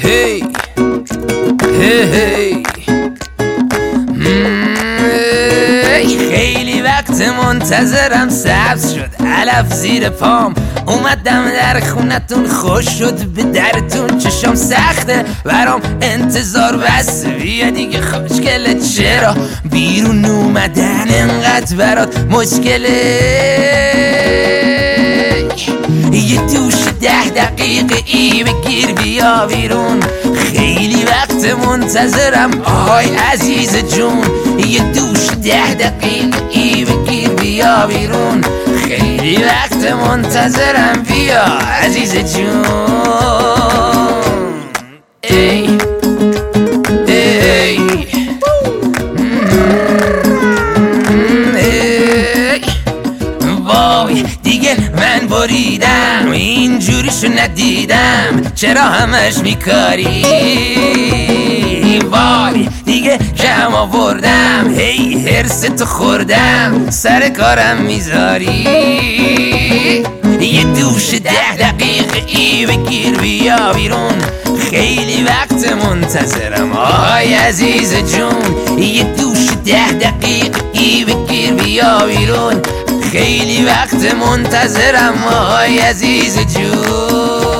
هی هی خیلی وقت منتظرم سبز شد علف زیر پام اومدم در خونتون خوش شد به درتون چشام سخته برام انتظار بس بیا دیگه خوشگله چرا بیرون اومدن انقدر برات مشکله یه دوش 10 دقیقه ای بگیر بیا بیرون خیلی وقت منتظرم آهای عزیز جون یه دوش 10 دقیقه ای بگیر بیا بیرون خیلی وقت منتظرم بیا عزیز جون ای ای وای دیگه من بریدم اینجوریشو ندیدم چرا همش میکاری وای دیگه کم آوردم هی هرستو خوردم سر کارم میذاری یه دوش 10 دقیقه ای بگیر بیا بیرون خیلی وقت منتظرم آهای عزیز جون یه دوش 10 دقیقه ای بگیر بیا بیرون خیلی وقت منتظرم آهای عزیز جون